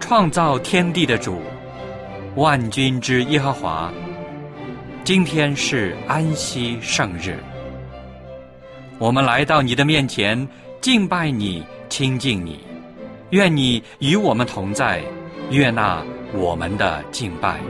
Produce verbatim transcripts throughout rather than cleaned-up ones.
创造天地的主，万军之耶和华，今天是安息圣日。我们来到你的面前，敬拜你，亲近你，愿你与我们同在，悦纳我们的敬拜。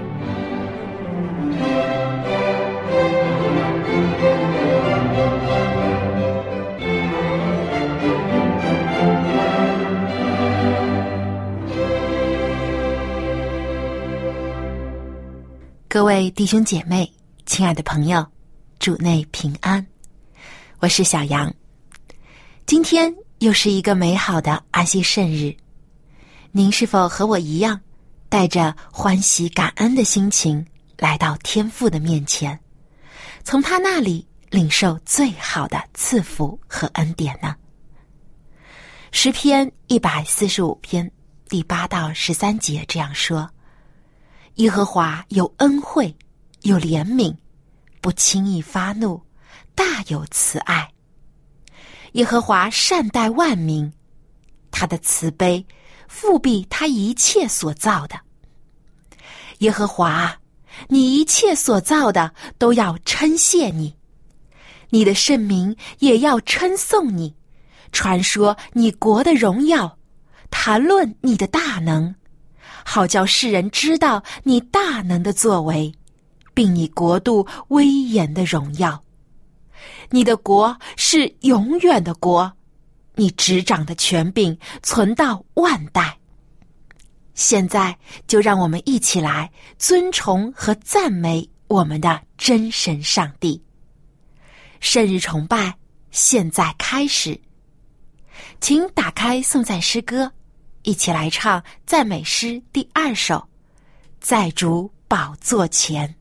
各位弟兄姐妹，亲爱的朋友，主内平安，我是小杨。今天又是一个美好的安息圣日，您是否和我一样，带着欢喜感恩的心情来到天父的面前，从他那里领受最好的赐福和恩典呢？诗篇一百四十五篇第八到十三节这样说：耶和华有恩惠，有怜悯，不轻易发怒，大有慈爱。耶和华善待万民，他的慈悲覆庇他一切所造的。耶和华，你一切所造的都要称谢你，你的圣名也要称颂你，传说你国的荣耀，谈论你的大能，好叫世人知道你大能的作为，并你国度威严的荣耀。你的国是永远的国，你执掌的权柄存到万代。现在就让我们一起来尊崇和赞美我们的真神上帝。圣日崇拜现在开始，请打开颂赞诗歌，一起来唱赞美诗第二首，在主宝座前。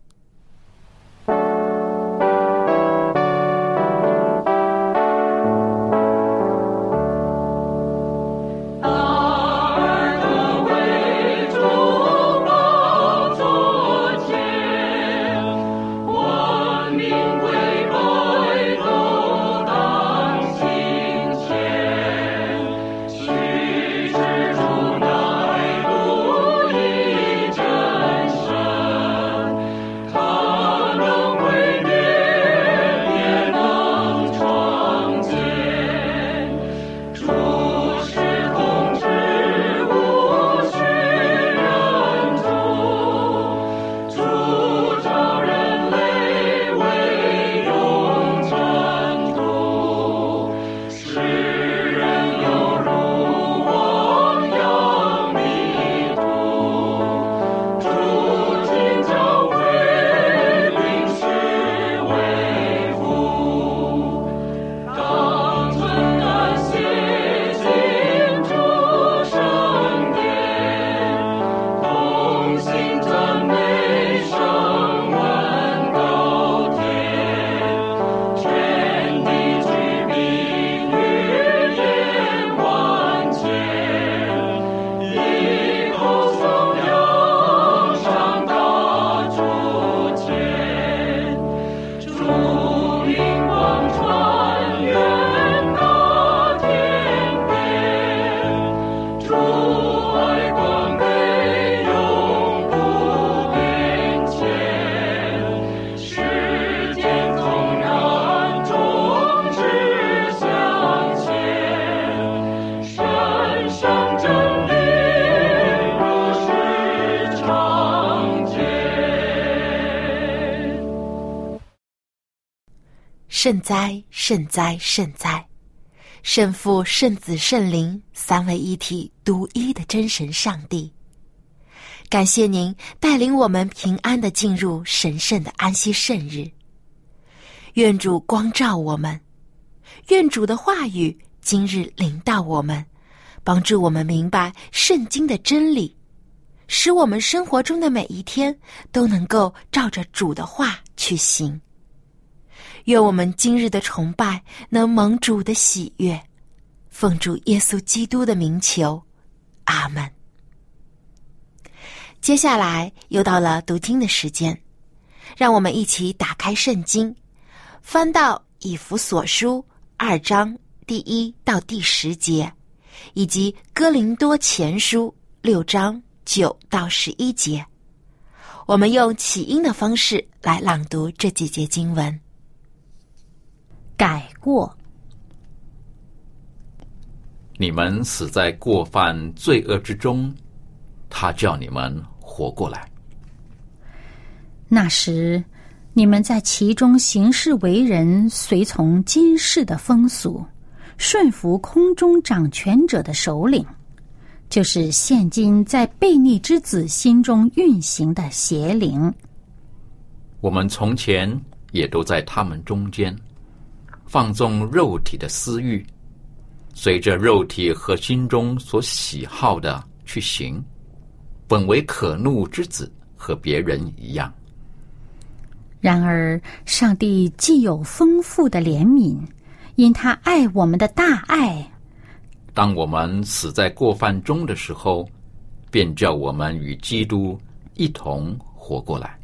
圣哉，圣哉，圣哉！圣父、圣子、圣灵三位一体独一的真神上帝，感谢您带领我们平安地进入神圣的安息圣日。愿主光照我们，愿主的话语今日领导我们，帮助我们明白圣经的真理，使我们生活中的每一天都能够照着主的话去行。愿我们今日的崇拜能蒙主的喜悦，奉主耶稣基督的名求，阿们。接下来又到了读经的时间，让我们一起打开圣经，翻到以弗所书二章第一到第十节，以及哥林多前书六章九到十一节。我们用起音的方式来朗读这几节经文。改过， 你们死在过犯罪恶之中，他叫你们活过来。 那时你们在其中行事为人，随从今世的风俗，顺服空中掌权者的首领，就是现今在悖逆之子心中运行的邪灵。 我们从前也都在他们中间，放纵肉体的私欲，随着肉体和心中所喜好的去行，本为可怒之子，和别人一样。 然而上帝既有丰富的怜悯，因他爱我们的大爱， 当我们死在过犯中的时候，便叫我们与基督一同活过来。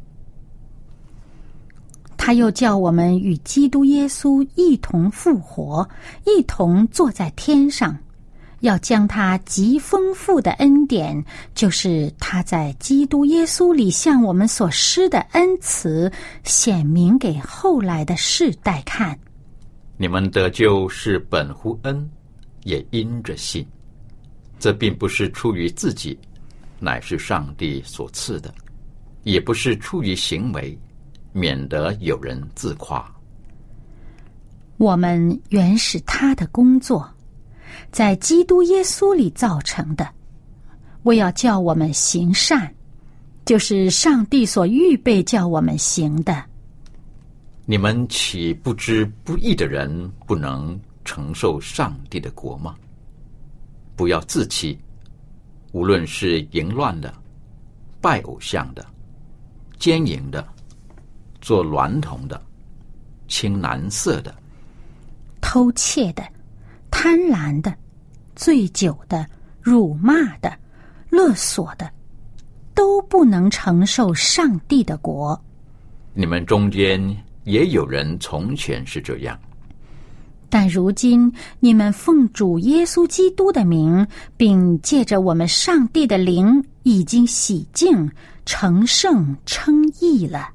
他又叫我们与基督耶稣一同复活，一同坐在天上，要将他极丰富的恩典，就是他在基督耶稣里向我们所施的恩慈，显明给后来的世代看。 你们得救是本乎恩，也因着信。这并不是出于自己，乃是上帝所赐的，也不是出于行为，免得有人自夸。 我们原是他的工作，在基督耶稣里造成的，为要叫我们行善，就是上帝所预备叫我们行的。 你们岂不知不义的人不能承受上帝的国吗？不要自欺，无论是淫乱的、拜偶像的、奸淫的、做娈童的、青蓝色的、 偷窃的、贪婪的、醉酒的、辱骂的、勒索的，都不能承受上帝的国。 你们中间也有人从前是这样， 但如今你们奉主耶稣基督的名，并借着我们上帝的灵，已经洗净、成圣、称义了。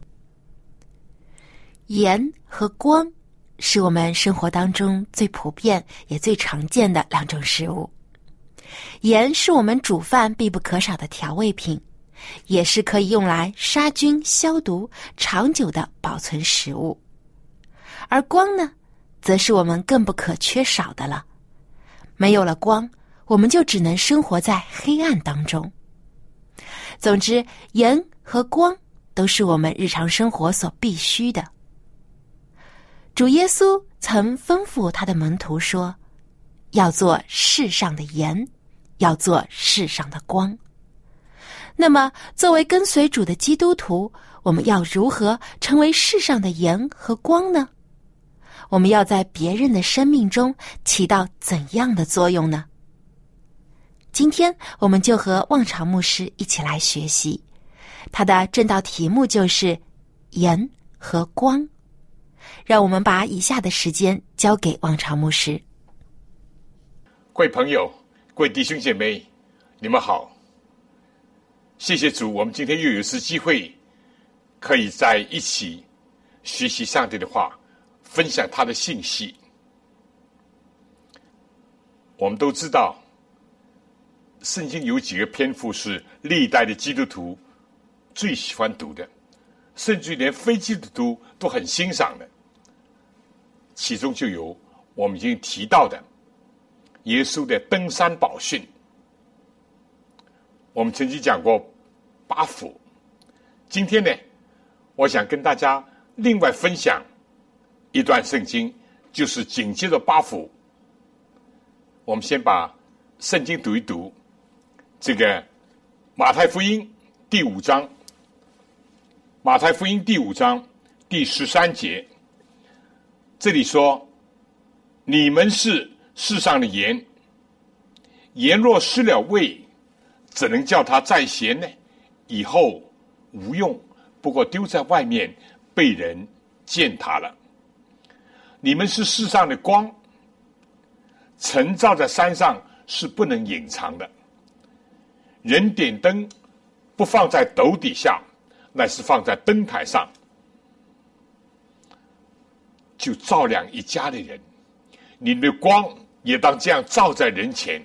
盐和光是我们生活当中最普遍也最常见的两种食物。盐是我们煮饭必不可少的调味品，也是可以用来杀菌、消毒、长久的保存食物。而光呢，则是我们更不可缺少的了。没有了光，我们就只能生活在黑暗当中。总之，盐和光都是我们日常生活所必须的。主耶稣曾吩咐他的门徒说，要做世上的盐，要做世上的光。那么，作为跟随主的基督徒，我们要如何成为世上的盐和光呢？我们要在别人的生命中起到怎样的作用呢？今天我们就和望潮牧师一起来学习，他的正道题目就是盐和光。让我们把以下的时间交给望潮牧师。 各位朋友，各位弟兄姐妹，你们好。谢谢主，我们今天又有一次机会可以在一起学习上帝的话，分享他的信息。我们都知道圣经有几个篇幅是历代的基督徒最喜欢读的，甚至连非基督徒都很欣赏的。其中就有我们已经提到的耶稣的登山宝训。我们曾经讲过八福，今天呢，我想跟大家另外分享一段圣经，就是紧接着八福。我们先把圣经读一读，这个马太福音第五章，马太福音第五章第十三节，这里说，你们是世上的盐，盐若失了味，怎能叫它再咸呢？以后无用，不过丢在外面，被人践踏了。你们是世上的光，晨照在山上是不能隐藏的。 人点灯不放在斗底下，乃是放在灯台上，就照亮一家的人。你的光也当这样照在人前，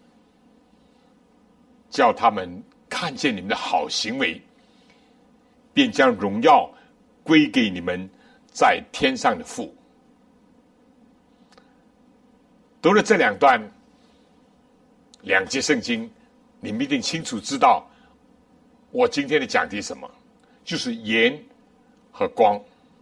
叫他们看见你们的好行为，便将荣耀归给你们在天上的父。读了这两段两节圣经，你们一定清楚知道我今天的讲题什么，就是盐和光。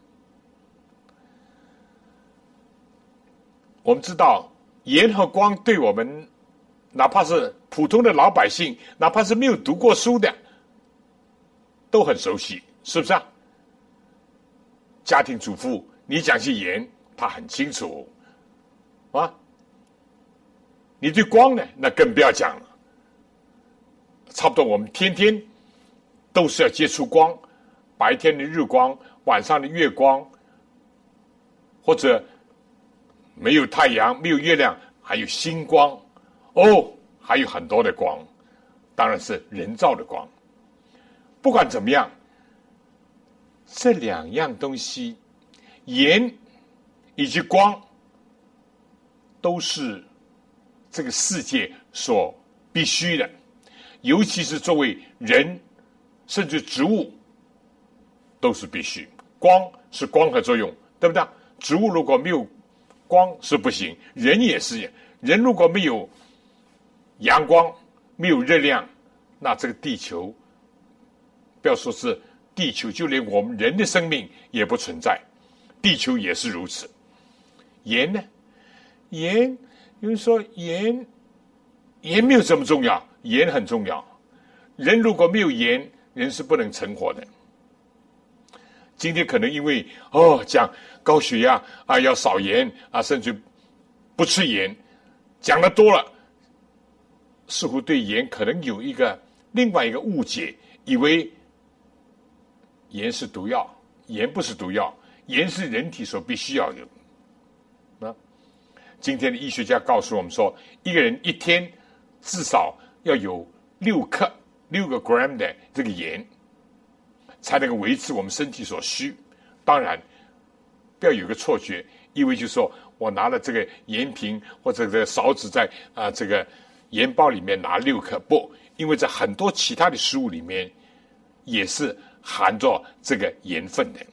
我们知道盐和光对我们哪怕是普通的老百姓，哪怕是没有读过书的都很熟悉，是不是啊？家庭主妇你讲起盐他很清楚啊，你对光呢那更不要讲了。差不多我们天天都是要接触光，白天的日光，晚上的月光，或者没有太阳没有月亮还有星光，哦，还有很多的光，当然是人造的光。不管怎么样，这两样东西，盐以及光，都是这个世界所必须的，尤其是作为人甚至植物都是必须。光是光合作用，对不对？植物如果没有光是不行，人也是，人如果没有阳光没有热量，那这个地球不要说是地球，就连我们人的生命也不存在，地球也是如此。盐呢？盐有人说盐盐没有这么重要，盐很重要。人如果没有盐，人是不能成活的。今天可能因为哦讲高血压啊要少盐啊，甚至不吃盐，讲得多了，似乎对盐可能有一个另外一个误解，以为盐是毒药。盐不是毒药，盐是人体所必须要的。啊，今天的医学家告诉我们说，一个人一天至少要有六克六个 gram 的这个盐，才能够维持我们身体所需。当然不要有个错觉，以为就是说我拿了这个盐瓶或者这个勺子在啊、呃、这个盐包里面拿六克，不，因为在很多其他的食物里面也是含着这个盐分的。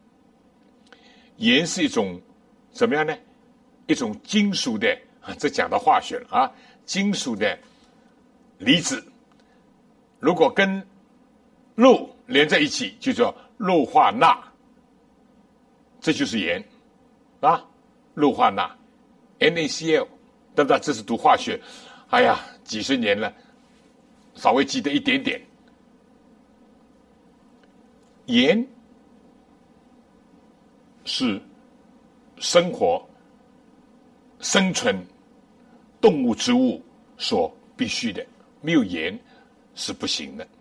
盐是一种怎么样呢？一种金属的，这讲到化学了啊，金属的离子，如果跟镂连在一起，就叫镂化钠，这就是盐啊，镂化钠 N A C L， 对不对？这是读化学，哎呀，几十年了，稍微记得一点点。盐是生活、生存、动物、植物所必须的，没有盐是不行的。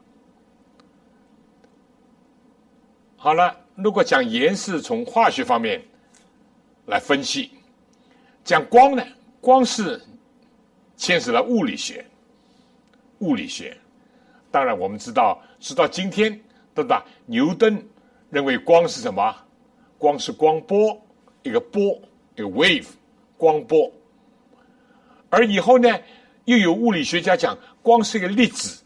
好了，如果讲盐是从化学方面来分析，讲光呢，光是牵涉了物理学。物理学，当然我们知道，直到今天，对吧？牛顿认为光是什么？光是光波，一个波，一个 wave， 光波。而以后呢，又有物理学家讲光是一个粒子。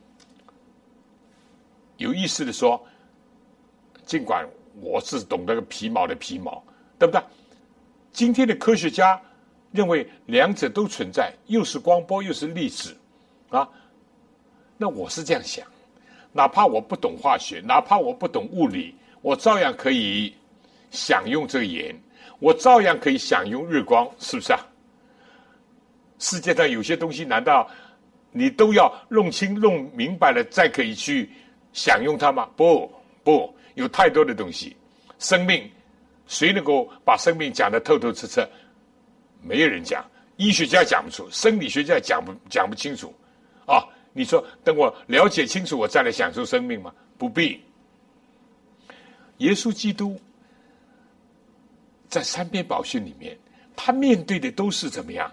有意思的说，尽管我是懂那个皮毛的皮毛，对不对？今天的科学家认为两者都存在，又是光波又是粒子啊。那我是这样想，哪怕我不懂化学，哪怕我不懂物理，我照样可以享用这个盐，我照样可以享用日光，是不是啊？世界上有些东西难道你都要弄清弄明白了再可以去享用它吗？不不，有太多的东西。生命，谁能够把生命讲得透透彻彻？没有人讲，医学家讲不出，生理学家讲不讲不清楚啊！你说等我了解清楚，我再来享受生命吗？不必。耶稣基督在三篇宝训里面，他面对的都是怎么样？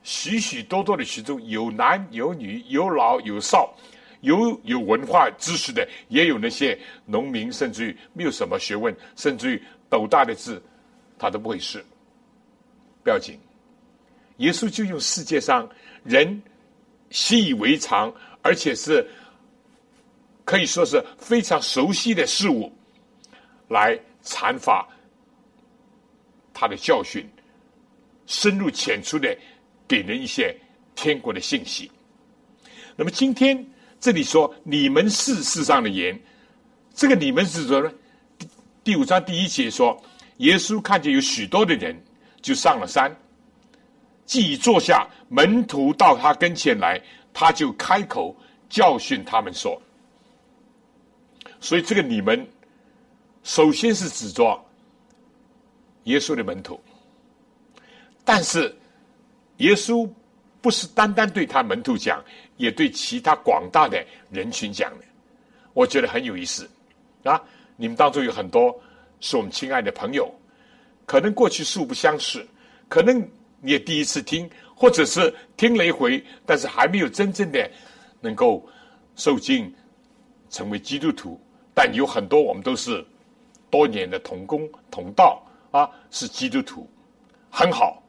许许多多的群众，有男有女，有老有少，有有文化知识的，也有那些农民，甚至于没有什么学问，甚至于斗大的字他都不会识。不要紧，耶稣就用世界上人习以为常，而且是可以说是非常熟悉的事物来阐发他的教训，深入浅出的给人一些天国的信息。那么今天这里说你们是世上的盐，这个你们是说呢？第五章第一节说，耶稣看见有许多的人，就上了山，既已坐下，门徒到他跟前来，他就开口教训他们说。所以这个你们首先是指着耶稣的门徒，但是耶稣不是单单对他门徒讲，也对其他广大的人群讲的。我觉得很有意思啊！你们当中有很多是我们亲爱的朋友，可能过去素不相识，可能你也第一次听，或者是听了一回，但是还没有真正的能够受浸成为基督徒。但有很多我们都是多年的同工同道啊，是基督徒，很好。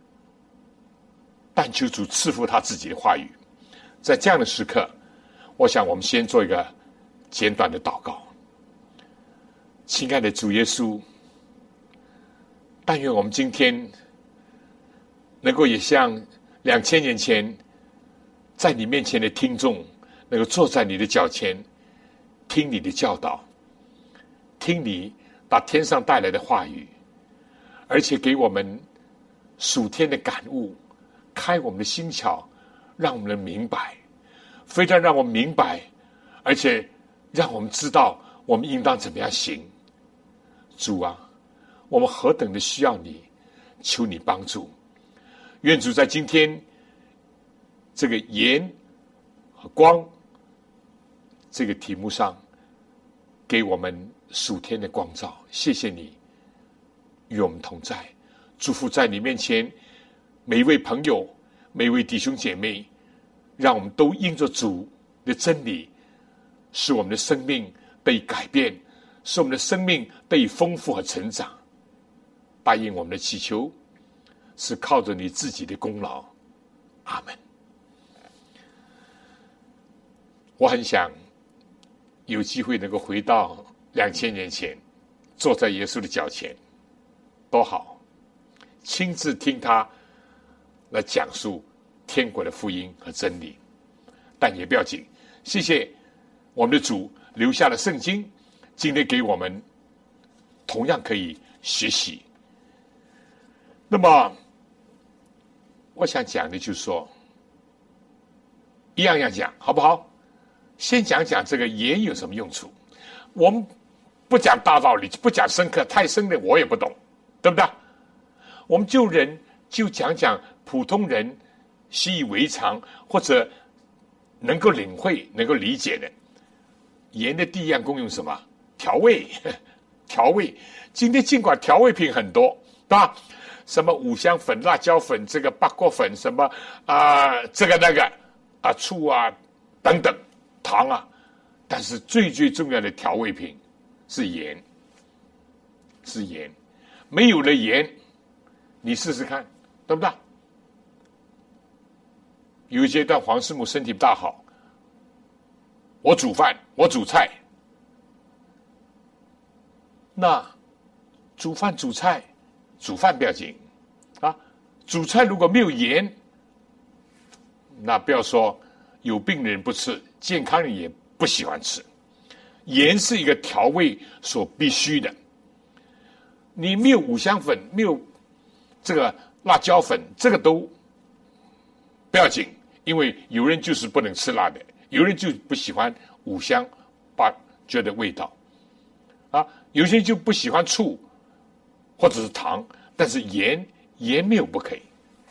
但求主赐福他自己的话语。在这样的时刻，我想我们先做一个简短的祷告。亲爱的主耶稣，但愿我们今天能够也像两千年前在你面前的听众，能够坐在你的脚前，听你的教导，听你把天上带来的话语，而且给我们属天的感悟，开我们的心窍，让我们明白，非常让我们明白，而且让我们知道我们应当怎么样行。主啊，我们何等的需要你，求你帮助。愿主在今天这个盐和光这个题目上给我们属天的光照。谢谢你与我们同在，祝福在你面前每一位朋友，每一位弟兄姐妹，让我们都因着主的真理，使我们的生命被改变，使我们的生命被丰富和成长。答应我们的祈求是靠着你自己的功劳。阿们。我很想有机会能够回到两千年前，坐在耶稣的脚前，多好，亲自听他来讲述天国的福音和真理。但也不要紧，谢谢我们的主留下了圣经，今天给我们同样可以学习。那么我想讲的就是说，一样样讲好不好？先讲讲这个盐有什么用处。我们不讲大道理，不讲深刻，太深的我也不懂，对不对？我们就人就讲讲普通人习以为常或者能够领会能够理解的。盐的第一样功用是什么？调味。调味今天尽管调味品很多，对吧？什么五香粉、辣椒粉，这个八角粉，什么啊、呃、这个那个啊醋啊等等糖啊，但是最最重要的调味品是盐，是盐。没有了盐，你试试看，对不对？有一阶段黄师母身体不大好，我煮饭，我煮菜，那煮饭煮菜煮饭不要紧啊，煮菜如果没有盐，那不要说有病的人不吃，健康人也不喜欢吃。盐是一个调味所必须的，你没有五香粉，没有这个辣椒粉，这个都不要紧，因为有人就是不能吃辣的，有人就不喜欢五香，把觉得味道啊，有些人就不喜欢醋或者是糖，但是盐盐没有不可以。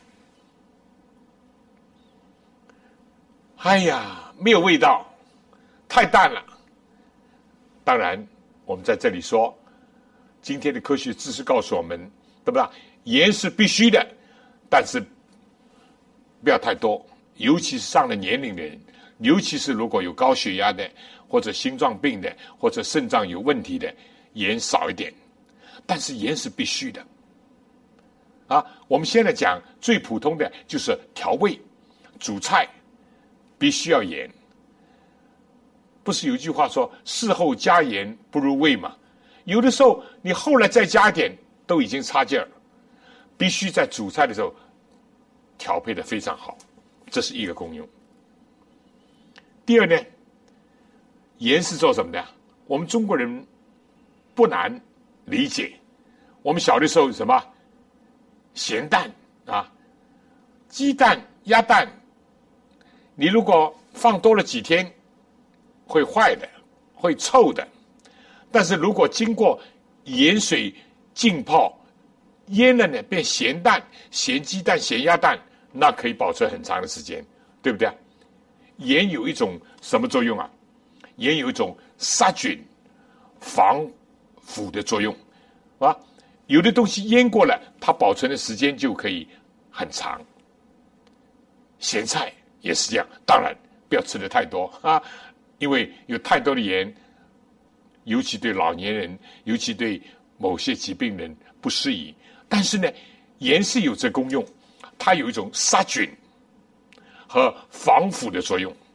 哎呀，没有味道，太淡了。当然我们在这里说，今天的科学知识告诉我们，对不对？盐是必须的，但是不要太多，尤其是上了年龄的人，尤其是如果有高血压的，或者心脏病的，或者肾脏有问题的，盐少一点。但是盐是必须的啊！我们现在讲最普通的就是调味，煮菜必须要盐。不是有句话说事后加盐不入味吗？有的时候你后来再加一点都已经差劲儿，必须在煮菜的时候调配的非常好，这是一个功用。第二呢，盐是做什么的？我们中国人不难理解，我们小的时候什么咸蛋啊，鸡蛋、鸭蛋，你如果放多了几天会坏的，会臭的。但是如果经过盐水浸泡腌了呢，变咸蛋、咸鸡蛋、咸鸭蛋，那可以保存很长的时间，对不对？盐有一种什么作用啊？盐有一种杀菌、防腐的作用啊。有的东西腌过了，它保存的时间就可以很长。咸菜也是这样，当然不要吃的太多啊，因为有太多的盐，尤其对老年人，尤其对某些疾病人不适宜。但是呢，盐是有这功用，它有一种杀菌和防腐的作用。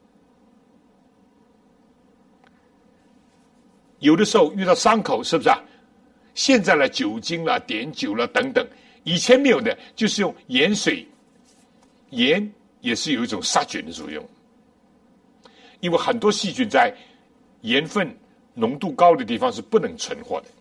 有的时候遇到伤口，是不是啊？现在呢，酒精了、碘酒了等等，以前没有的，就是用盐水。盐也是有一种杀菌的作用，因为很多细菌在盐分浓度高的地方是不能存活的。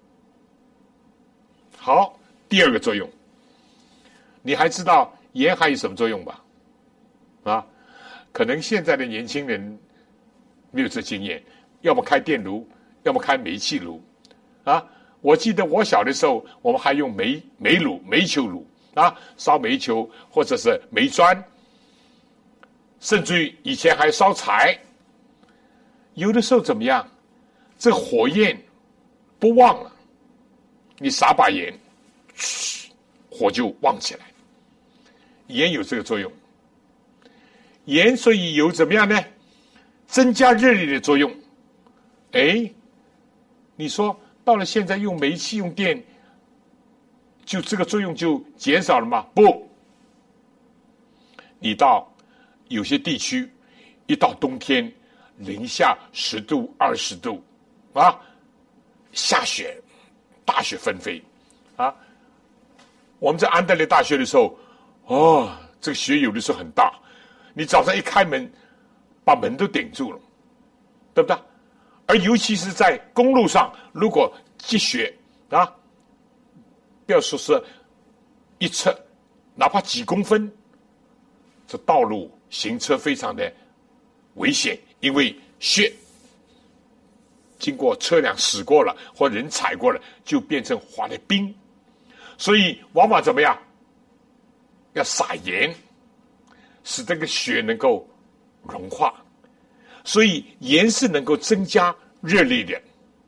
好，第二个作用，你还知道盐还有什么作用吧？啊，可能现在的年轻人没有这经验，要么开电炉，要么开煤气炉啊。我记得我小的时候，我们还用煤煤炉、煤球炉啊，烧煤球或者是煤砖，甚至于以前还烧柴。有的时候怎么样？这火焰不旺了，你撒把盐，火就旺起来。盐有这个作用。盐所以有怎么样呢？增加热力的作用。哎，你说到了现在用煤气用电，就这个作用就减少了吗？不，你到有些地区，一到冬天，零下十度、二十度，啊，下雪，大雪纷飞，啊，我们在安德烈大学的时候，哦，这个雪有的时候很大，你早上一开门，把门都顶住了，对不对？而尤其是在公路上，如果积雪啊，不要说是一侧，哪怕几公分，这道路行车非常的危险，因为雪经过车辆驶过了或人踩过了，就变成滑的冰，所以往往怎么样？要撒盐，使这个雪能够融化。所以盐是能够增加热力的。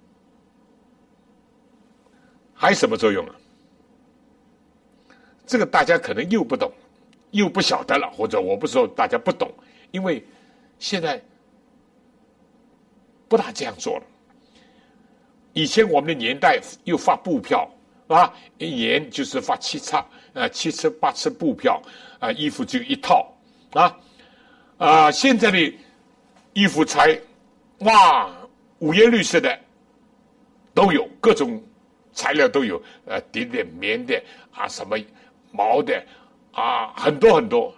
还有什么作用啊？这个大家可能又不懂，又不晓得了，或者我不说大家不懂，因为现在不大这样做了。以前我们的年代又发布票啊，一年就是发七册啊，七册八册布票啊，衣服就一套啊啊，现在的衣服才哇五颜六色的都有，各种材料都有，呃，点点棉的啊，什么毛的啊，很多很多。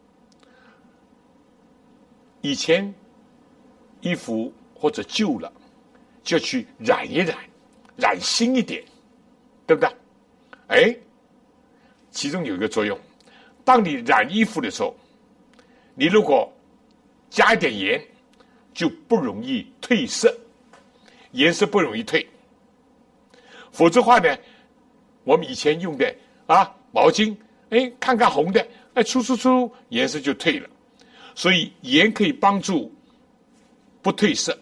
以前衣服或者旧了，就去染一染，染新一点，对不对？哎，其中有一个作用，当你染衣服的时候，你如果加一点盐，就不容易褪色，颜色不容易褪。否则的话呢，我们以前用的啊毛巾，哎，看看红的，哎，出出出，颜色就褪了。所以盐可以帮助不褪色。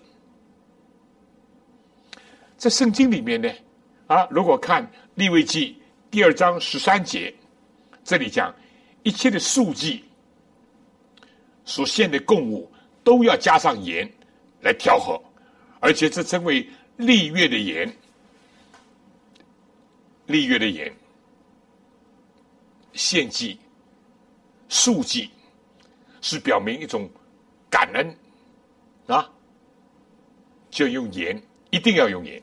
在圣经里面呢，啊，如果看利未记第二章十三节，这里讲一切的素祭所献的供物都要加上盐来调和，而且这称为历月的盐。历月的盐，献祭、素祭，是表明一种感恩啊，就用盐，一定要用盐。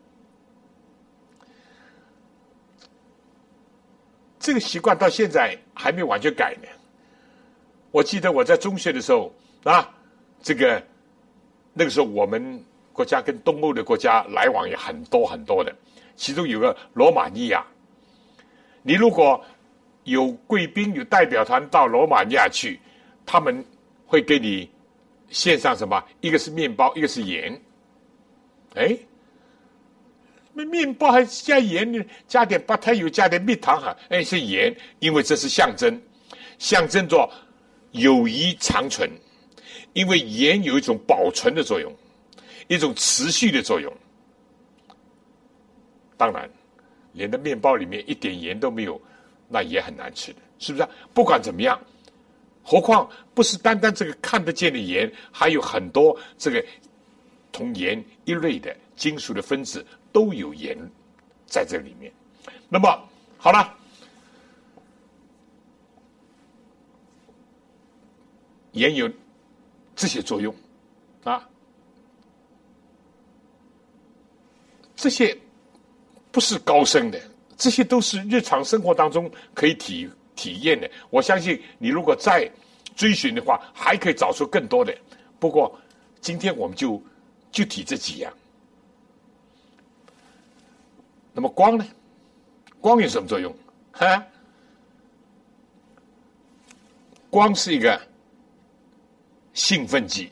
这个习惯到现在还没完全改呢。我记得我在中学的时候啊，这个那个时候我们国家跟东欧的国家来往也很多很多的，其中有个罗马尼亚。你如果有贵宾有代表团到罗马尼亚去，他们会给你献上什么？一个是面包，一个是盐。哎，面包还加盐呢，加点白糖油，加点蜜糖哈，哎是盐，因为这是象征，象征着友谊长存。因为盐有一种保存的作用，一种持续的作用。当然，连的面包里面一点盐都没有，那也很难吃的，是不是啊？不管怎么样，何况不是单单这个看得见的盐，还有很多这个同盐一类的金属的分子都有盐在这里面。那么好了，盐有这些作用啊，这些不是高深的，这些都是日常生活当中可以体体验的。我相信你如果再追寻的话，还可以找出更多的。不过今天我们就就提这几样。那么光呢？光有什么作用？哈，光是一个兴奋剂。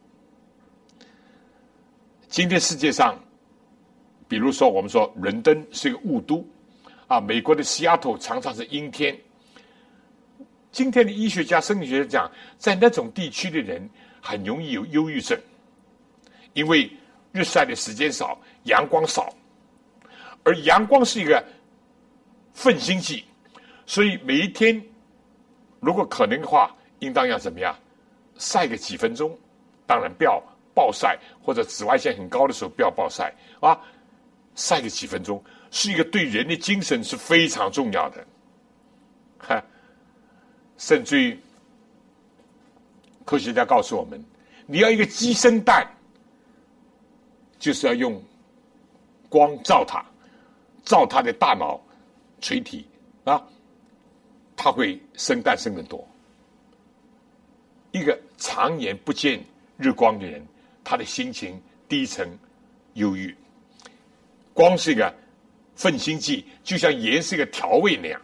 今天世界上，比如说我们说伦敦是一个雾都啊，美国的西雅图常常是阴天。今天的医学家、生理学家讲，在那种地区的人很容易有忧郁症，因为日晒的时间少，阳光少，而阳光是一个奋心剂，所以每一天如果可能的话，应当要怎么样？晒个几分钟，当然不要暴晒，或者紫外线很高的时候不要暴晒啊，晒个几分钟，是一个对人的精神是非常重要的。哈，甚至于科学家告诉我们，你要一个鸡生蛋，就是要用光照它，照它的大脑垂体啊，它会生蛋生得多。一个常年不见日光的人，他的心情低沉、忧郁。光是一个奋心剂，就像盐是一个调味那样。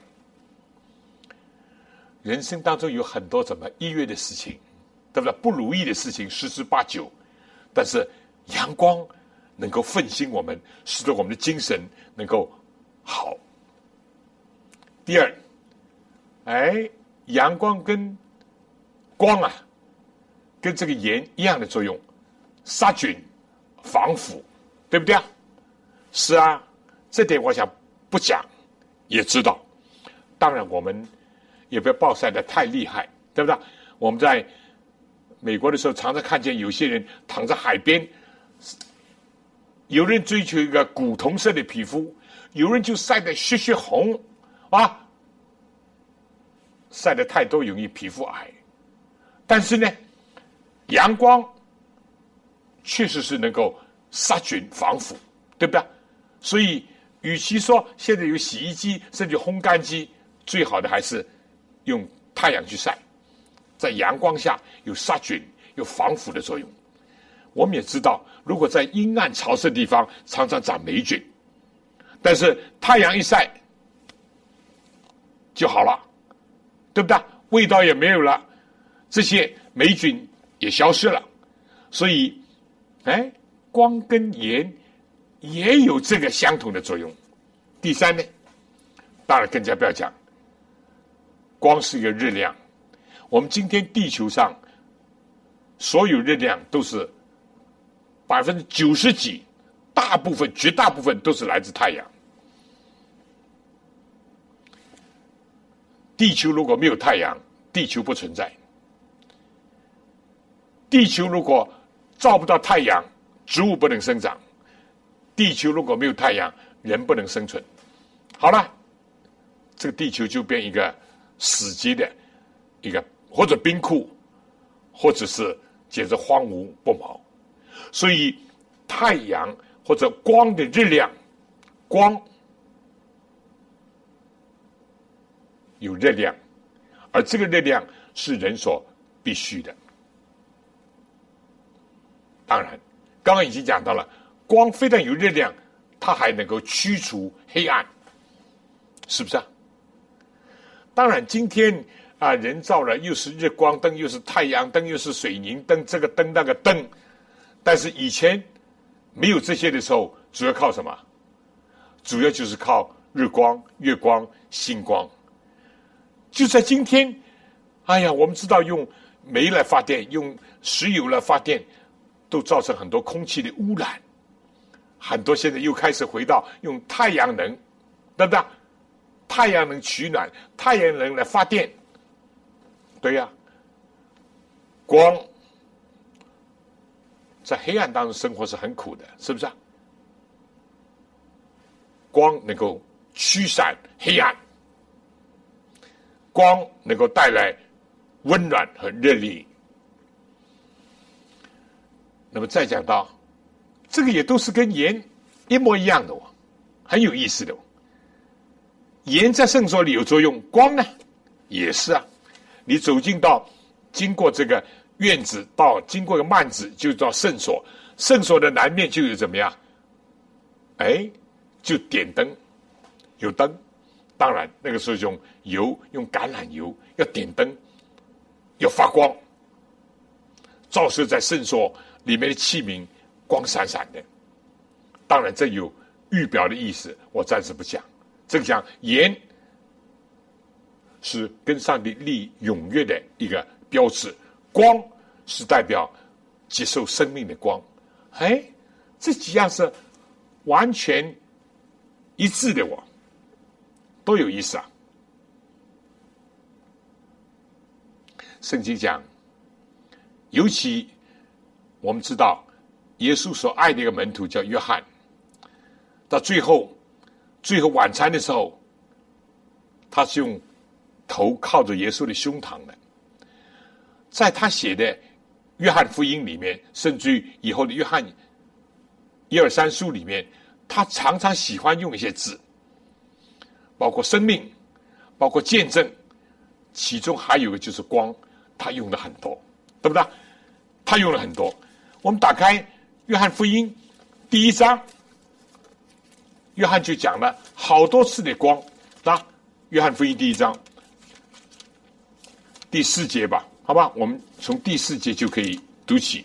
人生当中有很多什么愉悦的事情，对不对？不如意的事情十之八九，但是阳光能够奋兴我们，使得我们的精神能够好。第二，哎，阳光跟光啊，跟这个盐一样的作用，杀菌、防腐，对不对啊？是啊，这点我想不讲也知道。当然，我们也不要暴晒得太厉害，对不对？我们在美国的时候，常常看见有些人躺在海边，有人追求一个古铜色的皮肤，有人就晒得血血红啊，晒得太多容易皮肤癌。但是呢，阳光确实是能够杀菌防腐，对不对？所以与其说现在有洗衣机甚至烘干机，最好的还是用太阳去晒，在阳光下有杀菌有防腐的作用。我们也知道，如果在阴暗潮湿的地方常常长霉菌，但是太阳一晒就好了，对不对？味道也没有了，这些霉菌也消失了。所以哎，光跟盐也有这个相同的作用。第三呢，当然更加不要讲，光是一个热量。我们今天地球上所有热量都是百分之九十几，大部分绝大部分都是来自太阳。 地球如果没有太阳，地球不存在。地球如果照不到太阳，植物不能生长。地球如果没有太阳，人不能生存。好了，这个地球就变一个死寂的一个，或者冰库，或者是简直荒芜不毛。所以太阳或者光的热量，光有热量，而这个热量是人所必须的。当然刚刚已经讲到了，光非常有热量，它还能够驱除黑暗，是不是啊？当然今天啊，人造了又是日光灯，又是太阳灯，又是水凝灯，这个灯那个灯，但是以前没有这些的时候，主要靠什么？主要就是靠日光、月光、星光。就在今天，哎呀，我们知道用煤来发电，用石油来发电，都造成很多空气的污染。很多现在又开始回到用太阳能，对不对？太阳能取暖，太阳能来发电。对呀、啊，光在黑暗当中生活是很苦的，是不是啊？光能够驱散黑暗，光能够带来温暖和热力。那么再讲到这个，也都是跟盐一模一样的哦，很有意思的哦。盐在圣所里有作用，光呢也是啊。你走进到经过这个院子，到经过个幔子，就到圣所。圣所的南面就有怎么样？哎，就点灯，有灯。当然那个时候用油，用橄榄油，要点灯，要发光，照射在圣所里面的器皿，光闪闪的。当然这有预表的意思，我暂时不讲。这个讲盐是跟上帝立永约的一个标志，光是代表接受生命的光。哎，这几样是完全一致的，我都有意思啊。圣经讲，尤其我们知道耶稣所爱的一个门徒叫约翰，到最后最后晚餐的时候，他是用头靠着耶稣的胸膛的。在他写的约翰福音里面，甚至于以后的约翰一二三书里面，他常常喜欢用一些字，包括生命，包括见证，其中还有一个就是光，他用的很多，对不对？他用了很多。我们打开约翰福音第一章，约翰就讲了好多次的光，啊，约翰福音第一章第四节吧，好吧，我们从第四节就可以读起。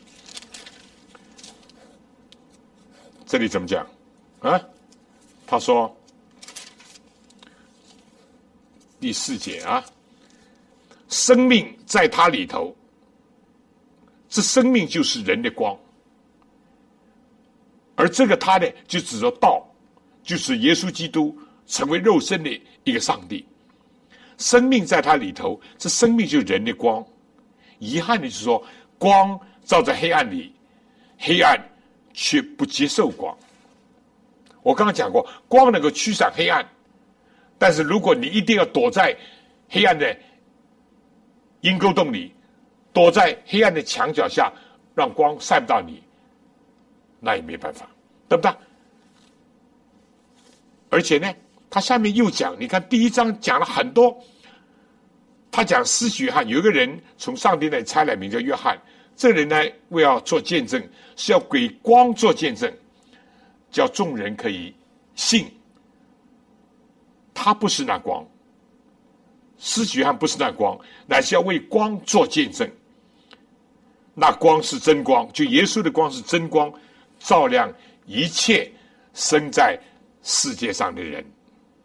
这里怎么讲啊？他说第四节啊，生命在他里头，这生命就是人的光，而这个他呢，就指着道，就是耶稣基督成为肉身的一个上帝。生命在他里头，这生命就是人的光。遗憾的就是说，光照在黑暗里，黑暗却不接受光。我刚刚讲过，光能够驱散黑暗，但是如果你一定要躲在黑暗的阴沟洞里，躲在黑暗的墙角下，让光晒不到你，那也没办法，对不对？而且呢，他下面又讲，你看第一章讲了很多，他讲施洗约翰，有一个人从上帝那里差来，名叫约翰。这个人呢，为要做见证，是要给光做见证，叫众人可以信。他不是那光，施洗约翰不是那光，乃是要为光做见证。那光是真光，就耶稣的光是真光，照亮一切生在世界上的人。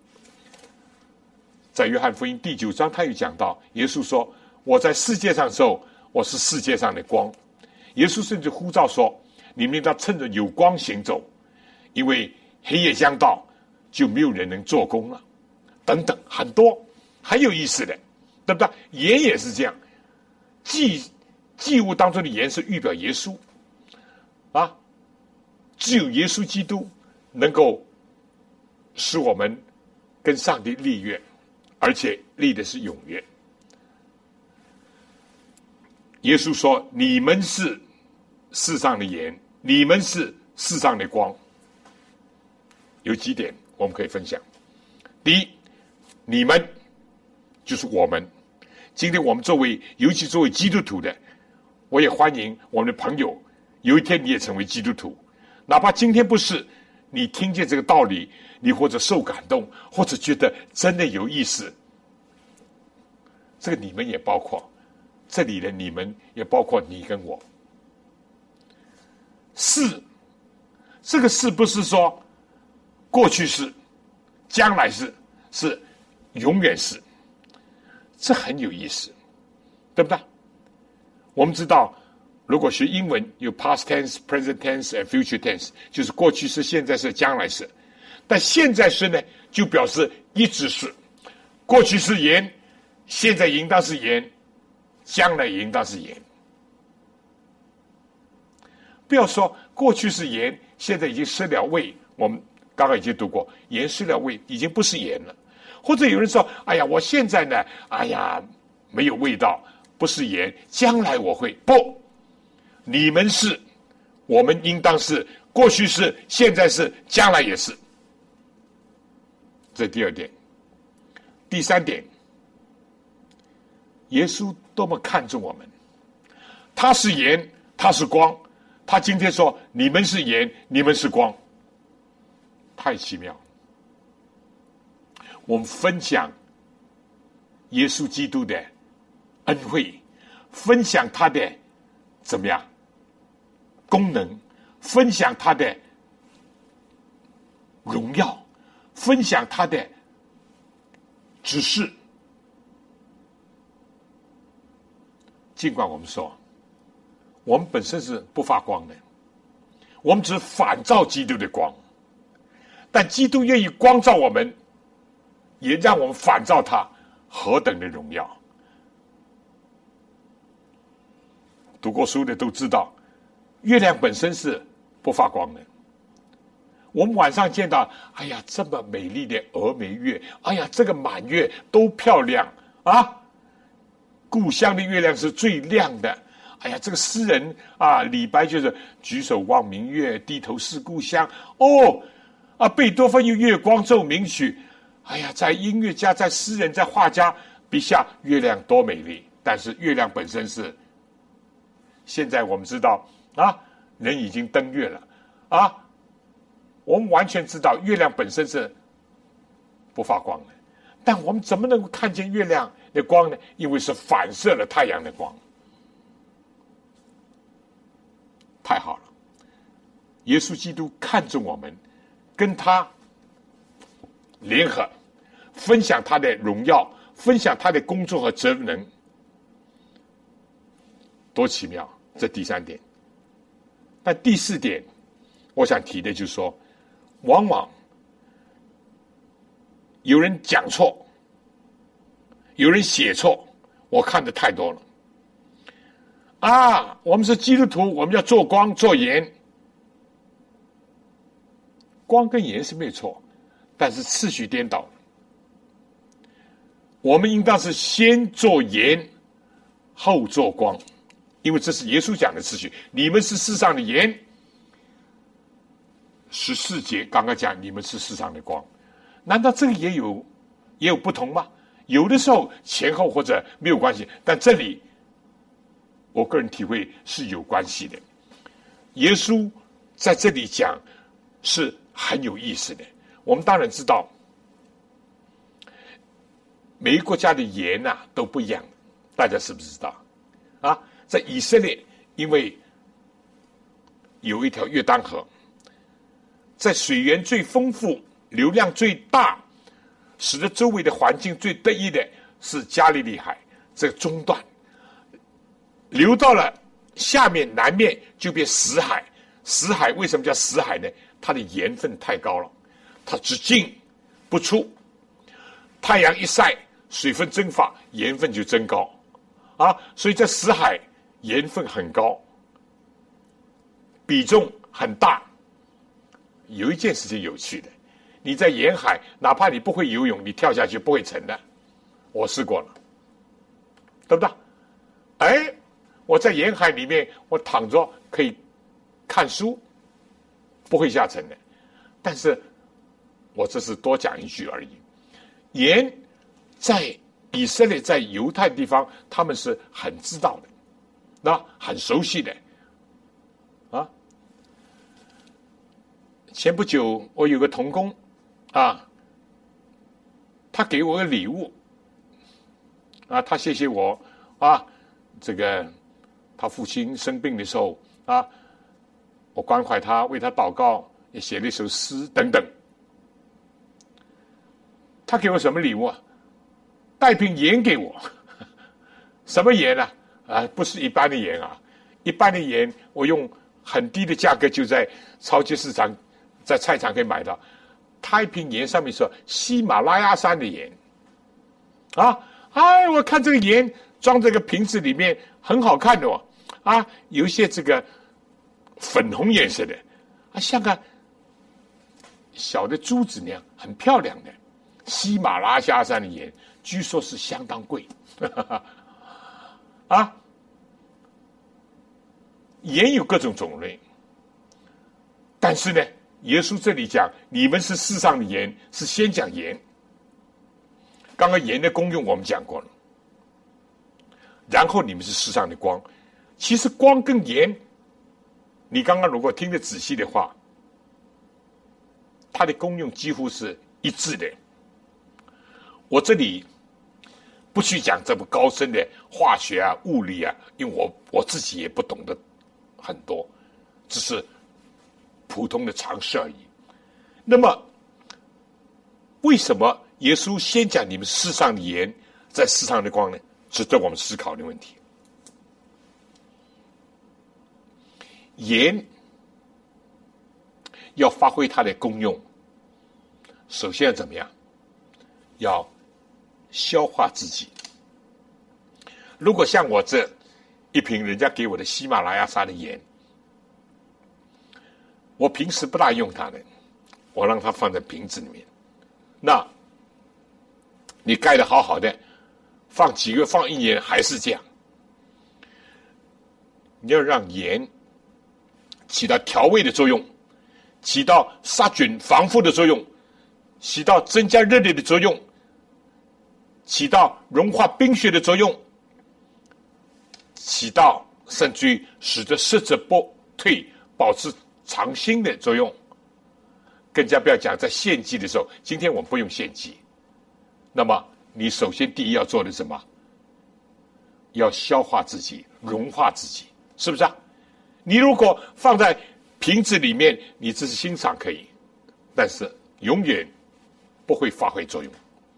在约翰福音第九章，他又讲到，耶稣说：“我在世界上的时候，我是世界上的光。”耶稣甚至呼召说：“你们要趁着有光行走，因为黑夜将到，就没有人能做工了。”等等，很多很有意思的。 对不对？盐也是这样，祭祭物当中的盐是预表耶稣啊，只有耶稣基督能够使我们跟上帝立约，而且立的是永约。耶稣说：“你们是世上的盐，你们是世上的光。”有几点我们可以分享。第一，你们就是我们。今天我们作为，尤其作为基督徒的，我也欢迎我们的朋友，有一天你也成为基督徒，哪怕今天不是，你听见这个道理，你或者受感动，或者觉得真的有意思，这个你们也包括，这里的你们也包括你跟我。是，这个是不是说过去是，将来是，是永远是，这很有意思，对不对？我们知道，如果学英文有 past tense、present tense and future tense， 就是过去式、现在式、将来式。但现在式呢，就表示一直是，过去是盐，现在应当是盐，将来应当是盐。不要说过去是盐，现在已经失了味。我们刚刚已经读过，盐失了味，已经不是盐了。或者有人说：“哎呀，我现在呢，哎呀，没有味道，不是盐，将来我会。”不，你们是，我们应当是，过去是，现在是，将来也是。这第二点。第三点，耶稣多么看重我们，他是盐，他是光。他今天说：“你们是盐，你们是光。”太奇妙！我们分享耶稣基督的恩惠，分享他的怎么样功能，分享他的荣耀，分享他的指示。尽管我们说，我们本身是不发光的，我们只反照基督的光，但基督愿意光照我们，也让我们反照他，何等的荣耀！读过书的都知道，月亮本身是不发光的。我们晚上见到，哎呀，这么美丽的峨眉月，哎呀，这个满月都漂亮啊！故乡的月亮是最亮的。哎呀，这个诗人啊，李白就是举手望明月，低头思故乡。哦，啊，贝多芬又月光奏鸣曲。哎呀，在音乐家、在诗人、在画家笔下，月亮多美丽！但是月亮本身是，现在我们知道啊，人已经登月了啊，我们完全知道月亮本身是不发光的，但我们怎么能够看见月亮的光呢？因为是反射了太阳的光。太好了，耶稣基督看重我们，跟他联合，分享他的荣耀，分享他的工作和责任，多奇妙！这第三点。但第四点，我想提的就是说，往往有人讲错，有人写错，我看的太多了。啊，我们是基督徒，我们要做光做盐。光跟盐是没有错，但是次序颠倒了。我们应当是先做盐，后做光，因为这是耶稣讲的次序。你们是世上的盐。十四节刚刚讲你们是世上的光，难道这个也有也有不同吗？有的时候前后或者没有关系，但这里我个人体会是有关系的。耶稣在这里讲是很有意思的。我们当然知道，每一个国家的盐啊都不一样，大家是不是知道？啊，在以色列，因为有一条约旦河，在水源最丰富、流量最大，使得周围的环境最得意的是加利利海这个中段。流到了下面南面就变死海，死海为什么叫死海呢？它的盐分太高了，它只进不出，太阳一晒， 水分蒸发，盐分就增高啊。所以在死海盐分很高，比重很大。有一件事情有趣的，你在沿海，哪怕你不会游泳，你跳下去不会沉的，我试过了，对不对？哎，我在沿海里面，我躺着可以看书，不会下沉的。但是我这是多讲一句而已。盐在以色列、在犹太地方，他们是很知道的，那很熟悉的啊。前不久我有个同工啊，他给我个礼物啊，他谢谢我啊，这个他父亲生病的时候啊，我关怀他，为他祷告，也写了一首诗等等。他给我什么礼物啊？带瓶盐给我。什么盐啊？啊，不是一般的盐啊，一般的盐我用很低的价格就在超级市场、在菜场可以买到。他一瓶盐上面说喜马拉雅山的盐啊，哎，我看这个盐装这个瓶子里面很好看的哦，啊，有一些这个粉红颜色的啊，像个小的珠子那样，很漂亮的。喜马拉雅山的盐，据说是相当贵，啊，盐有各种种类，但是呢，耶稣这里讲，你们是世上的盐，是先讲盐。刚刚盐的功用我们讲过了，然后你们是世上的光。其实光跟盐，你刚刚如果听得仔细的话，它的功用几乎是一致的。我这里不去讲这么高深的化学啊、物理啊，因为我我自己也不懂得很多，只是普通的常识而已。那么，为什么耶稣先讲你们世上的盐，在世上的光呢？值得我们思考的问题。盐要发挥它的功用，首先要怎么样？要消化自己。如果像我这一瓶人家给我的喜马拉雅山的盐，我平时不大用它的，我让它放在瓶子里面，那你盖得好好的，放几个月放一年还是这样。你要让盐起到调味的作用，起到杀菌防腐的作用，起到增加热力的作用，起到融化冰雪的作用，起到甚至于使得湿疹不退、保持长新的作用。更加不要讲在献祭的时候，今天我们不用献祭，那么你首先第一要做的什么？要消化自己，融化自己，是不是啊？你如果放在瓶子里面，你只是欣赏可以，但是永远不会发挥作用。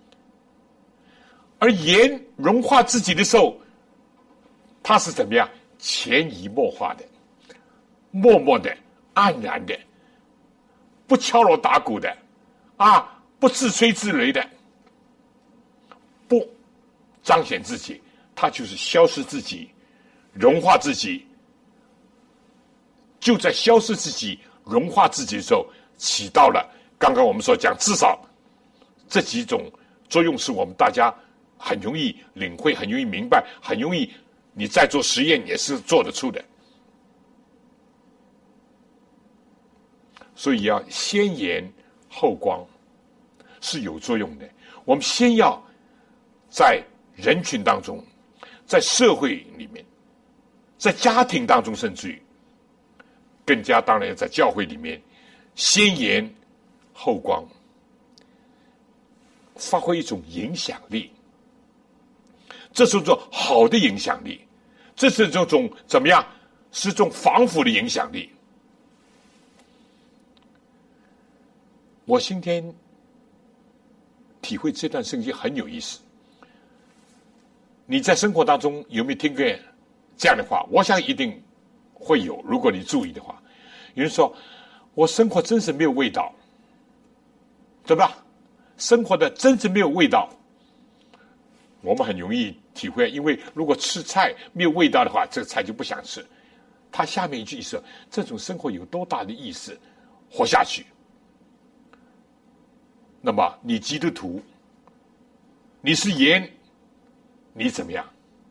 而盐融化自己的时候，它是怎么样？潜移默化的，默默的，黯然的，不敲锣打鼓的，啊，不自吹自擂的，不彰显自己，它就是消失自己，融化自己。就在消失自己、融化自己的时候，起到了刚刚我们所讲，至少这几种作用是我们大家很容易领会、很容易明白、很容易你在做实验也是做得出的。所以要先盐后光是有作用的。我们先要在人群当中，在社会里面，在家庭当中，甚至于更加当然在教会里面，先盐后光，发挥一种影响力。这是一种好的影响力，这是这种怎么样？是一种防腐的影响力。我今天体会这段圣经很有意思。你在生活当中有没有听过这样的话？我想一定会有，如果你注意的话。有人说我生活真是没有味道，对吧？生活的真是没有味道， 我们很容易体会，因为如果吃菜没有味道的话，这个菜就不想吃。他下面一句是：这种生活有多大的意思？活下去。那么你基督徒，你是盐，你怎么样？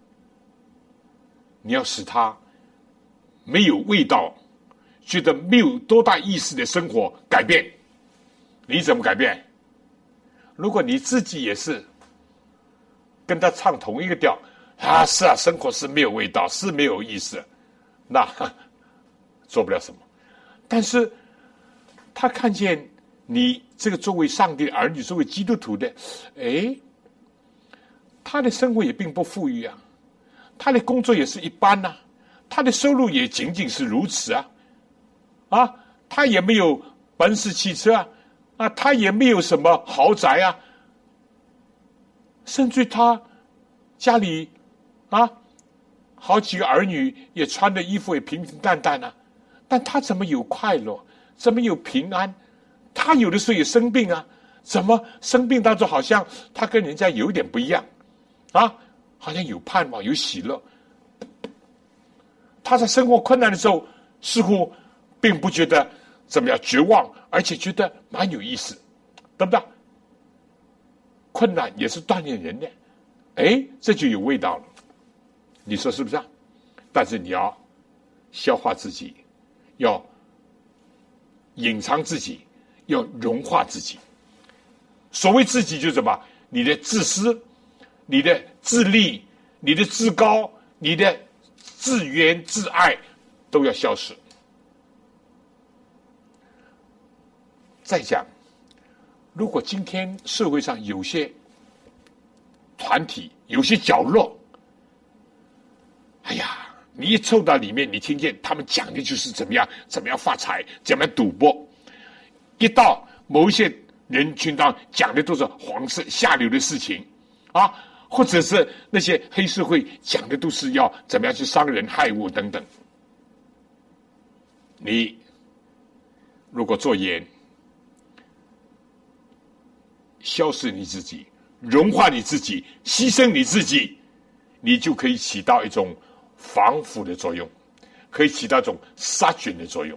你要使他没有味道，觉得没有多大意思的生活改变，你怎么改变？如果你自己也是跟他唱同一个调啊，是啊，生活是没有味道，是没有意思，那做不了什么。但是他看见你这个作为上帝的儿女，作为基督徒的，哎，他的生活也并不富裕啊，他的工作也是一般啊，他的收入也仅仅是如此啊，啊，他也没有奔驰汽车啊，啊，他也没有什么豪宅啊，甚至他家里啊，好几个儿女也穿的衣服也平平淡淡啊，但他怎么有快乐？怎么有平安？他有的时候也生病啊，怎么生病当中好像他跟人家有点不一样啊？好像有盼望，有喜乐。他在生活困难的时候，似乎并不觉得怎么样绝望，而且觉得蛮有意思，对不对？困难也是锻炼人的，哎，这就有味道了。你说是不是啊？但是你要消化自己，要隐藏自己，要融化自己。所谓自己就是什么？你的自私，你的自利，你的自高，你的自怨自爱都要消失。再讲，如果今天社会上有些团体，有些角落，哎呀，你一凑到里面，你听见他们讲的就是怎么样怎么样发财，怎么样赌博。一到某一些人群当讲的都是黄色下流的事情啊，或者是那些黑社会讲的都是要怎么样去伤人害物等等。你如果做盐，消失你自己，融化你自己，牺牲你自己，你就可以起到一种防腐的作用，可以起到一种杀菌的作用。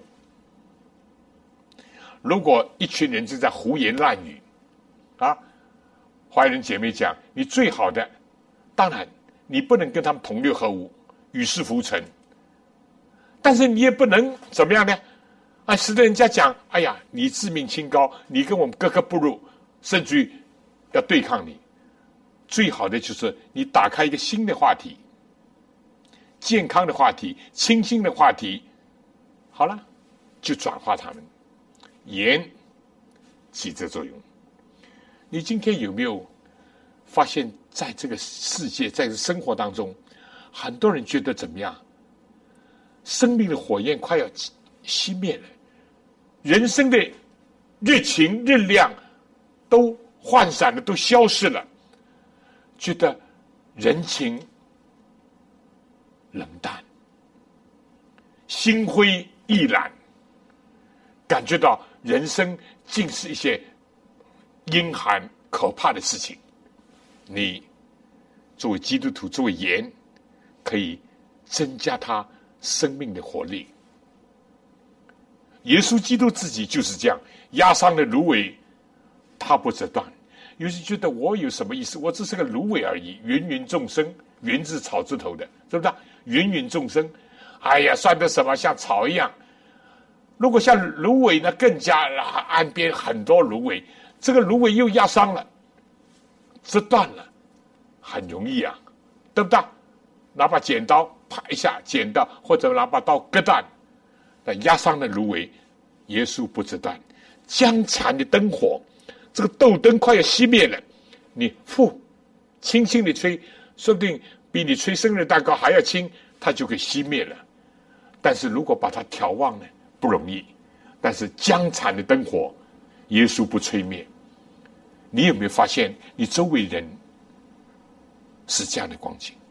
如果一群人正在胡言乱语啊，华人姐妹讲，你最好的，当然你不能跟他们同流合污，与世浮沉，但是你也不能怎么样呢？啊，使得人家讲，哎呀，你自命清高，你跟我们格格不入，甚至于要对抗你。最好的就是你打开一个新的话题，健康的话题，清新的话题，好了，就转化他们。盐起这作用。你今天有没有发现，在这个世界，在这个生活当中，很多人觉得怎么样？生命的火焰快要熄灭了，人生的热情、热量都涣散了，都消失了，觉得人情冷淡，心灰意懒，感觉到人生尽是一些阴寒可怕的事情。你作为基督徒，作为盐，可以增加他生命的活力。耶稣基督自己就是这样，压伤了芦苇，他不折断。有人觉得我有什么意思？我只是个芦苇而已，芸芸众生，源自草字头的，是不是？芸芸众生，哎呀，算得什么？像草一样。如果像芦苇呢，更加岸边很多芦苇，这个芦苇又压伤了，折断了，很容易啊，对不对？拿把剪刀啪一下剪到，或者拿把刀割断，那压伤的芦苇，耶稣不折断。将残的灯火，这个豆灯快要熄灭了，你呼轻轻的吹，说不定比你吹生日蛋糕还要轻，它就可以熄灭了。但是如果把它调旺呢，不容易。但是将残的灯火，耶稣不吹灭。你有没有发现，你周围人是这样的光景？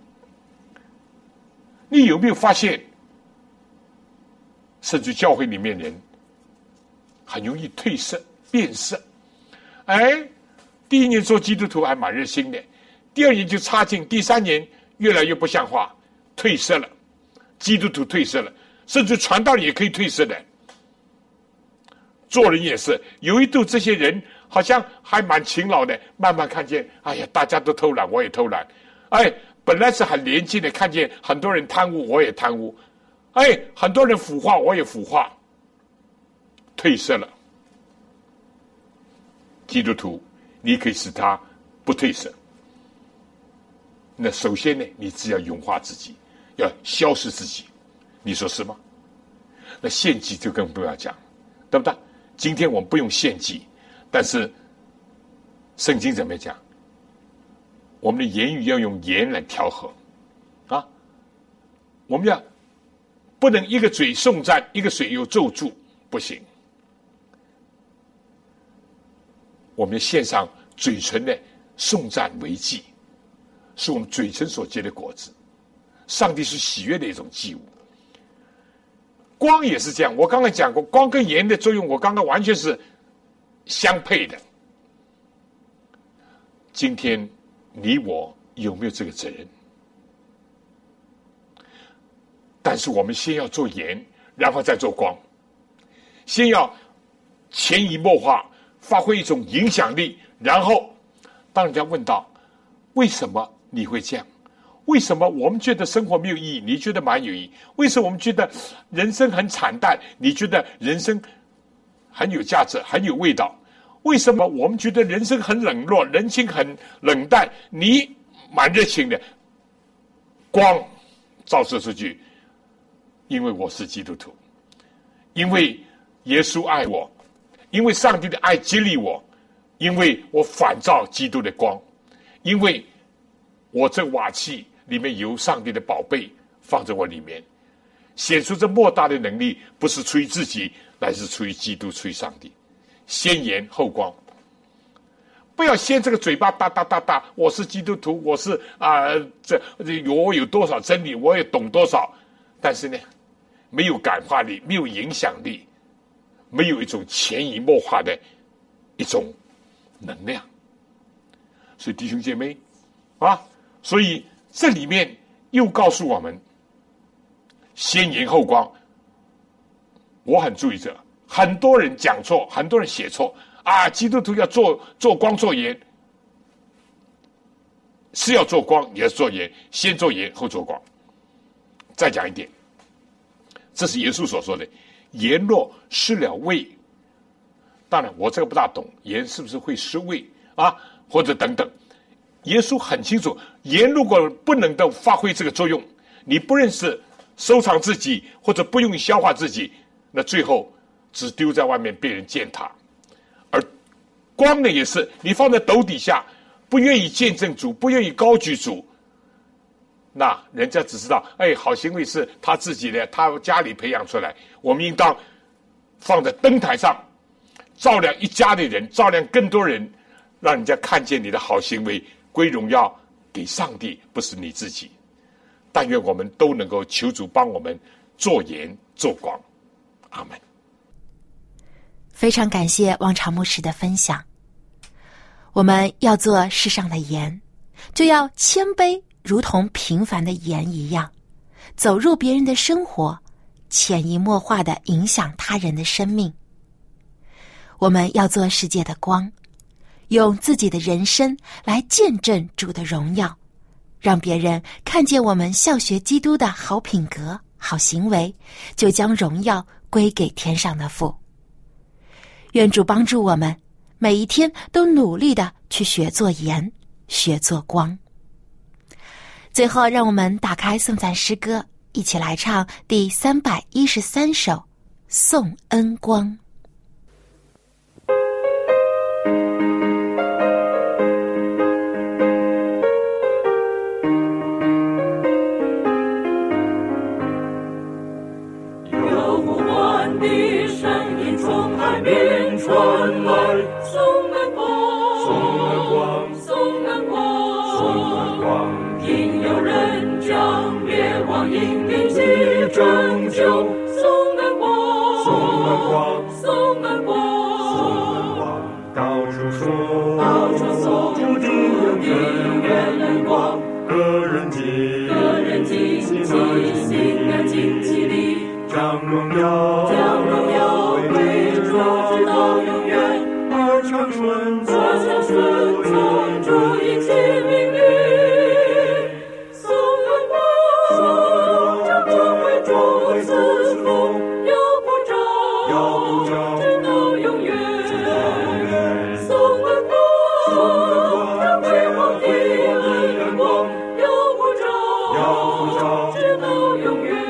你有没有发现，甚至教会里面人很容易褪色变色？哎，第一年做基督徒还蛮热心的， 第二年就差劲，第三年越来越不像话，褪色了，基督徒褪色了，甚至传道人也可以褪色的。做人也是，有一度这些人好像还蛮勤劳的，慢慢看见，哎呀，大家都偷懒，我也偷懒。哎，本来是很廉洁的，看见很多人贪污，我也贪污。哎，很多人腐化，我也腐化，褪色了。基督徒，你可以使他不褪色。那首先呢，你只要融化自己，要消失自己，你说是吗？那献祭就更不要讲，对不对？今天我们不用献祭，但是圣经怎么讲？我们的言语要用盐来调和啊！我们要不能一个嘴颂赞，一个嘴又咒诅，不行。我们献上嘴唇的颂赞为祭，是我们嘴唇所结的果子。上帝是喜悦的一种祭物。光也是这样，我刚才讲过，光跟盐的作用，我刚刚完全是相配的。今天你我有没有这个责任？但是我们先要做盐，然后再做光，先要潜移默化，发挥一种影响力，然后当人家问到为什么你会这样，为什么我们觉得生活没有意义，你觉得蛮有意义，为什么我们觉得人生很惨淡，你觉得人生很有价值，很有味道，为什么我们觉得人生很冷落，人情很冷淡，你蛮热情的？光照射出去，因为我是基督徒，因为耶稣爱我，因为上帝的爱激励我，因为我反照基督的光，因为我这瓦器里面有上帝的宝贝放在我里面，显出这莫大的能力，不是出于自己，乃是出于基督，出于上帝。先盐后光，不要先这个嘴巴哒哒哒哒，我是基督徒，我是啊、呃，这我有多少真理，我也懂多少，但是呢，没有感化力，没有影响力，没有一种潜移默化的一种能量。所以弟兄姐妹啊，所以这里面又告诉我们，先盐后光。我很注意这，很多人讲错，很多人写错啊！基督徒要做做光做盐，是要做光也是做盐，先做盐后做光。再讲一点，这是耶稣所说的：盐若失了味，当然我这个不大懂，盐是不是会失味啊？或者等等，耶稣很清楚，盐如果不能够发挥这个作用，你不认识收藏自己，或者不用消化自己，那最后只丢在外面被人践踏。而光呢也是，你放在斗底下，不愿意见证主，不愿意高举主，那人家只知道，哎，好行为是他自己的，他家里培养出来。我们应当放在灯台上，照亮一家的人，照亮更多人，让人家看见你的好行为，归荣耀给上帝，不是你自己。但愿我们都能够求主帮我们做盐做光。阿们。 非常感谢王长牧师的分享。我们要做世上的盐，就要谦卑，如同平凡的盐一样，走入别人的生活，潜移默化地影响他人的生命。我们要做世界的光，用自己的人生来见证主的荣耀，让别人看见我们效学基督的好品格、好行为，就将荣耀归给天上的父。愿主帮助我们，每一天都努力地去学做盐，学做光。最后，让我们打开颂赞诗歌，一起来唱第三百一十三首《颂恩光》。 传来颂恩光，颂恩光，颂恩光，颂恩光。因有人将灭亡引领起拯救，颂恩光，颂恩光，颂恩光，颂恩光。到处说，到处说，主的恩典。 将荣耀将荣耀归主，直到永远，而长存而长存从主一起命运。颂恩光将成为主赐福，要不着要不着直到永远。颂恩光将辉煌的恩光，要不着要不着直到永远。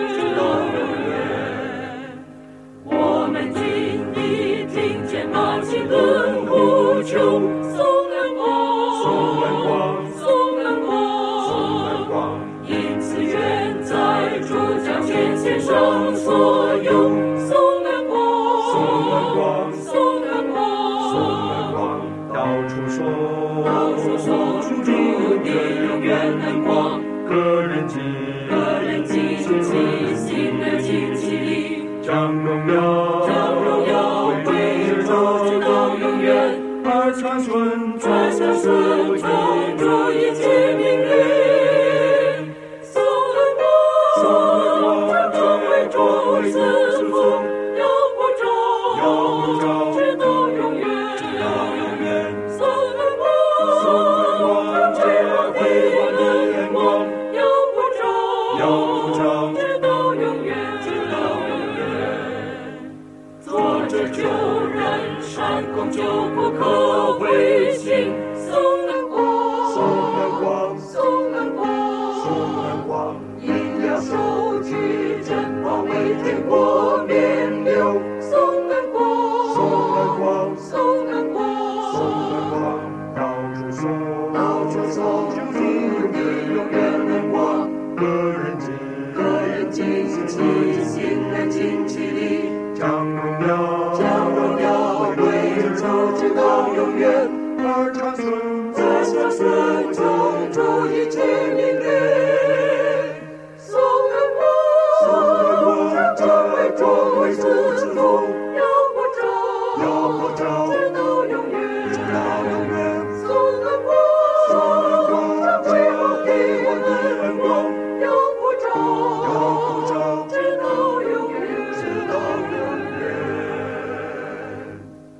我们今已听见马其顿呼求，颂恩光颂恩光颂恩光颂恩光，因此愿在主脚前献上所有。颂恩光颂恩光颂恩光颂恩光，到处说到处说出主的永远恩光，个人记个人记起心的惊奇里，将荣耀将荣耀归主，直到永远，而长存传传顺从主一起命运。颂恩光颂恩光将成为主赐福，要不着要不着直到永远直到永远。颂恩光颂恩光将辉煌的恩光，要不着要不着直到永远直到永远。做着救人善功就不可灰心，颂恩光颂恩光颂恩光颂恩光，因要收取珍宝为天国免流。颂恩光颂恩光颂恩光颂恩光，到处说到处说主的永远恩光，个人记个人记起心的惊奇里，将荣耀将荣耀归主，直到永远，而长存而长存从主一起命运。颂恩光颂恩光将成为主赐福，要不着要不着直到永远直到永远。颂恩光颂恩光将辉煌的恩光，要不着要不着直到永远直到永远。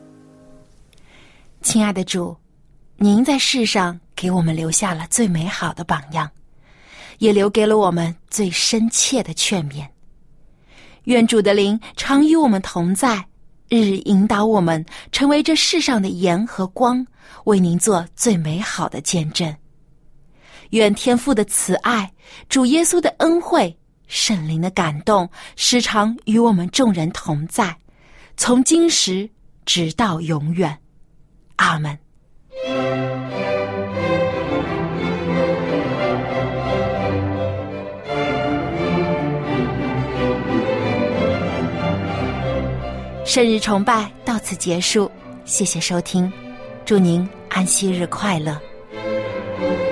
亲爱的主，您在世上给我们留下了最美好的榜样，也留给了我们最深切的劝勉。愿主的灵常与我们同在，日日引导我们成为这世上的盐和光，为您做最美好的见证。愿天父的慈爱、主耶稣的恩惠、圣灵的感动时常与我们众人同在，从今时直到永远。阿们。圣日崇拜到此结束，谢谢收听，祝您安息日快乐。